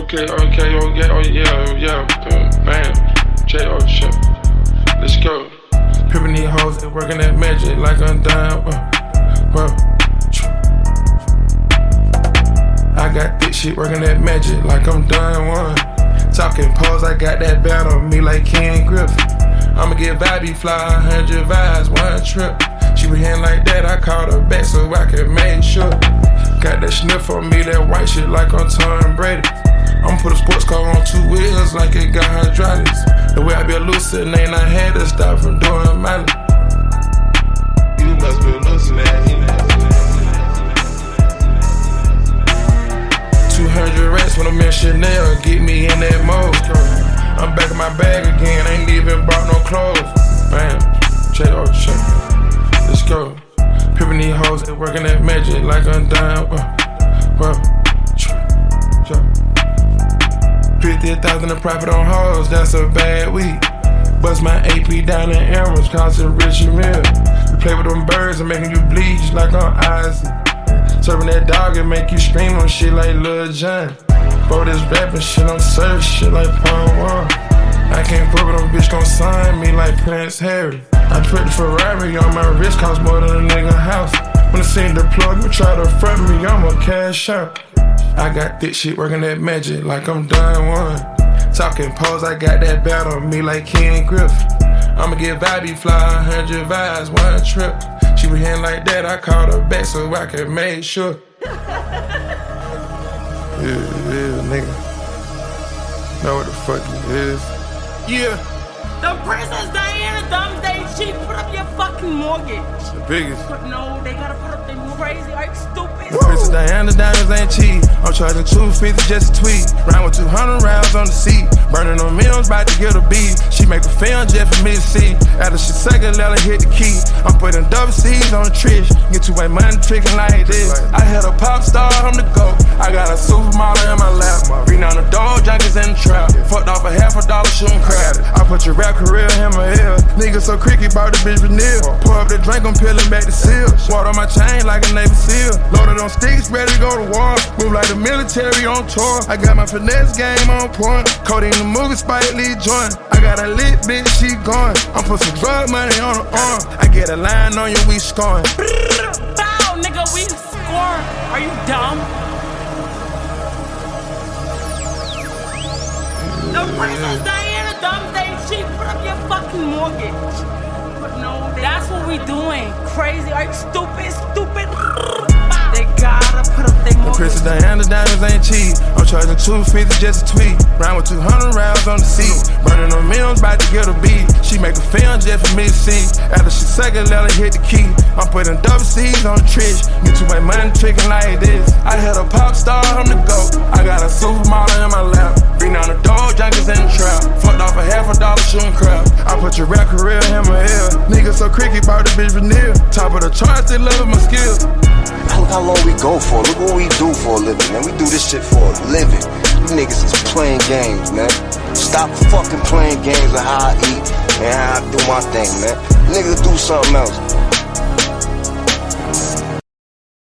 Okay, oh yeah, bam, J.O. shit. Let's go. Pimpin' these hoes and working that magic like I'm dying. I got this shit working that magic like I'm dying one. Talking pose, I got that bat on me like Ken Griffin. I'ma get vibey fly, 100 vibes, one trip. She was hand like that, I called her back so I could make sure. Got that sniff on me, that white shit like I'm Tom Brady. I'ma put a sports car on 2 wheels like it got hydraulics. The way I be hallucinating, I had to stop from doing mileage. You must be hallucinating. 200 rats when I'm in Chanel, get me in that mode. I'm back in my bag again, ain't even bought no clothes. Bam, J.O. shit. Let's go. Pimpin' these hoes and working that magic like I'm dying. 50,000 in profit on hoes, that's a bad week. Bust my AP down in Emeralds, costing Richie Mill. We play with them birds and making you bleach like on Isaac. Serving that dog and make you scream on shit like Lil Jon. Bro, this rapping shit, I'm serving shit like Paul Wall. I can't fuck with them bitch gon' sign me like Prince Harry. I put the Ferrari on my wrist, cost more than a nigga house. When I seen the plug, you try to front me, I'ma cash out. I got this shit working that magic like I'm dying one. Talking pose, I got that bat on me like Ken Griffin. I'ma get vibey fly, 100 vibes, one trip. She was hand like that, I called her back so I could make sure. Yeah, nigga. Know what the fuck it is. Yeah. The Princess Diana Domesday, she put up your fucking mortgage. The biggest. But no, they gotta put up their crazy, are you stupid? Princess Diana's diamonds ain't cheap. I'm charging $250 just a tweet. Round with 200 rounds on the seat. Burning on millions, about to get a beat. She make a film just for me to see. After she suck it, let her hit the key. I'm putting double C's on the trish. Get too much money tricking like this. I had a pop star, I'm the GOAT. I got a supermodel in my lap. Bring down the dog, junkies in the trap. Fucked off a $50 shooting crap. I put your rap career in my ear. Nigga so cricky, bought the bitch vanilla. Pour up the drink, I'm peeling back the seal. Water on my chain like a Navy SEAL. Loaded on sticks, ready to go to war. Move like the military on tour. I got my finesse game on point. Coding the movie, Spike Lee joint. I got a lit bitch, she gone. I'm put some drug money on her arm. I get a line on you, we scoring. Bow, nigga, we score. Are you dumb? The Princess Diana Domesday, she put up your fucking mortgage. But no, that's what we doing. Crazy, are you stupid? They gotta put up their mortgage. Princess Diana's diamonds ain't cheap. I'm charging $250 just a tweet. Round with 200 rounds on the seat. Burning on millions, about to get a beat. She make a film just for me to see. After she suck it, let her hit the key. I'm putting double C's on the trish. Get too much money tricking like this. I had a pop star, I'm the GOAT. I got a supermodel in my lap. Bring down the dog, junkies in the trap. Fucked off a $50 shooting crap. I put your rap career in my ear. Nigga so cricky, bought the bitch vanilla. Top of the charts, they love my skills. Look how long we go for. Look what we do for a living, man. We do this shit for a living. You niggas is playing games, man. Stop fucking playing games of how I eat and how I do my thing, man. Niggas do something else.